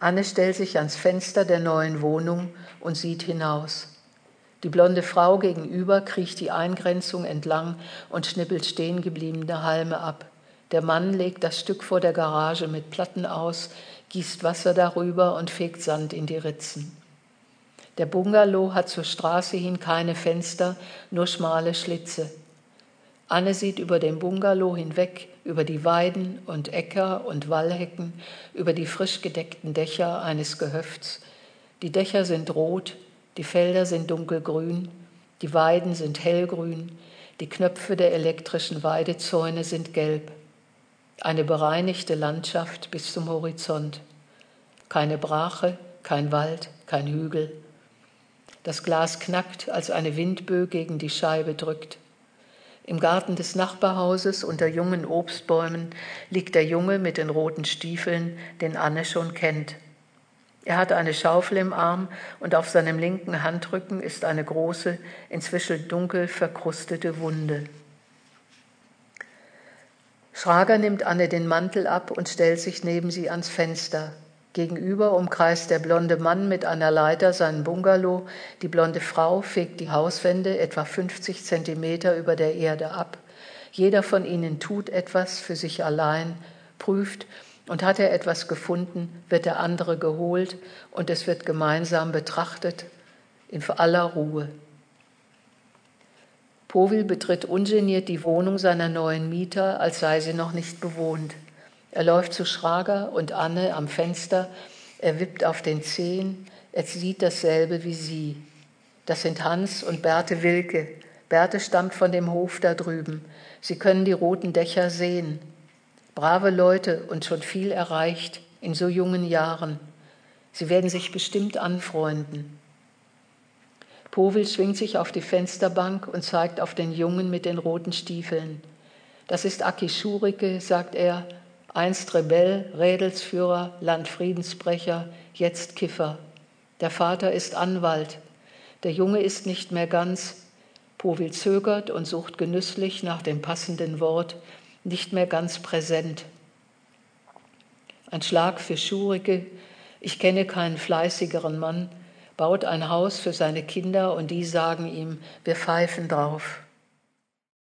Anne stellt sich ans Fenster der neuen Wohnung und sieht hinaus. Die blonde Frau gegenüber kriecht die Eingrenzung entlang und schnippelt stehengebliebene Halme ab. Der Mann legt das Stück vor der Garage mit Platten aus, gießt Wasser darüber und fegt Sand in die Ritzen. Der Bungalow hat zur Straße hin keine Fenster, nur schmale Schlitze. Anne sieht über den Bungalow hinweg, über die Weiden und Äcker und Wallhecken, über die frisch gedeckten Dächer eines Gehöfts. Die Dächer sind rot, die Felder sind dunkelgrün, die Weiden sind hellgrün, die Knöpfe der elektrischen Weidezäune sind gelb. Eine bereinigte Landschaft bis zum Horizont. Keine Brache, kein Wald, kein Hügel. Das Glas knackt, als eine Windböe gegen die Scheibe drückt. Im Garten des Nachbarhauses unter jungen Obstbäumen liegt der Junge mit den roten Stiefeln, den Anne schon kennt. Er hat eine Schaufel im Arm und auf seinem linken Handrücken ist eine große, inzwischen dunkel verkrustete Wunde. Schrager nimmt Anne den Mantel ab und stellt sich neben sie ans Fenster. Gegenüber umkreist der blonde Mann mit einer Leiter seinen Bungalow, die blonde Frau fegt die Hauswände etwa 50 Zentimeter über der Erde ab. Jeder von ihnen tut etwas für sich allein, prüft, und hat er etwas gefunden, wird der andere geholt und es wird gemeinsam betrachtet, in aller Ruhe. Powil betritt ungeniert die Wohnung seiner neuen Mieter, als sei sie noch nicht bewohnt. Er läuft zu Schrager und Anne am Fenster, er wippt auf den Zehen, er sieht dasselbe wie sie. Das sind Hans und Berthe Wilke. Berthe stammt von dem Hof da drüben. Sie können die roten Dächer sehen. Brave Leute und schon viel erreicht in so jungen Jahren. Sie werden sich bestimmt anfreunden. Powil schwingt sich auf die Fensterbank und zeigt auf den Jungen mit den roten Stiefeln. Das ist Aki Schurike, sagt er, einst Rebell, Rädelsführer, Landfriedensbrecher, jetzt Kiffer. Der Vater ist Anwalt. Der Junge ist nicht mehr ganz, Powil zögert und sucht genüsslich nach dem passenden Wort, nicht mehr ganz präsent. Ein Schlag für Schurike, ich kenne keinen fleißigeren Mann, baut ein Haus für seine Kinder und die sagen ihm, wir pfeifen drauf.